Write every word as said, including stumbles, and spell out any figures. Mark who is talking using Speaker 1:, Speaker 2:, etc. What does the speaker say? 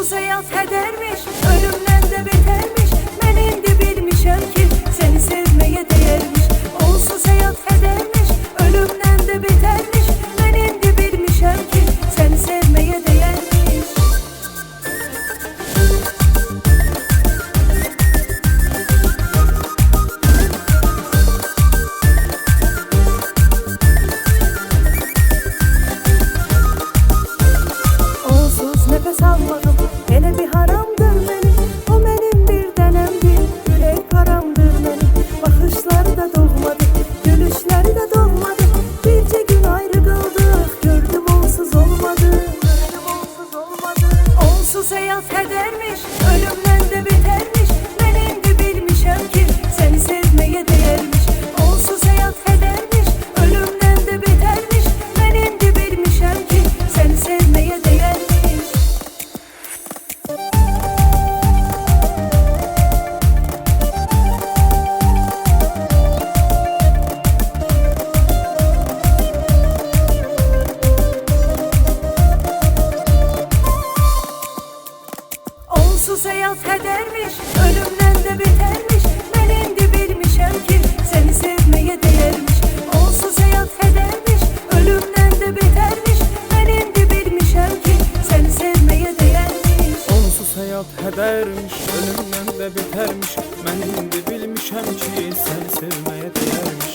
Speaker 1: Onsuz hayat kedermiş, ölümden de betermiş. Ben indi bilmişem ki seni sevmeye değermiş. Onsuz hayat kedermiş, ölümden de betermiş. Ben indi bilmişem ki seni sevmeye değermiş. Onsuz nefes almadım, hele bir haramdır benim. O benim bir denemdir, yürek paramdır benim. Bakışları da doğmadı, gülüşleri de doğmadı. Birce gün ayrı kaldık, gördüm onsuz olmadı. Gördüm onsuz olmadı. Onsuz hayat kedermiş, ölümden de betermiş. Ben indi bilmişem ki seni sevmeye değermiş. Onsuz hayat kedermiş, ölümden de betermiş. Ben indi bilmişem ki seni sevmeye değermiş. Onsuz hayat kedermiş, ölümden de betermiş. Ben indi bilmişem ki seni sevmeye değermiş. Onsuz hayat kedermiş, ölümden de betermiş. Ben indi bilmişem ki seni sevmeye değermiş.
Speaker 2: Onsuz hayat kedermiş, ölümden de betermiş. Ben indi bilmişem ki seni sevmeye değermiş.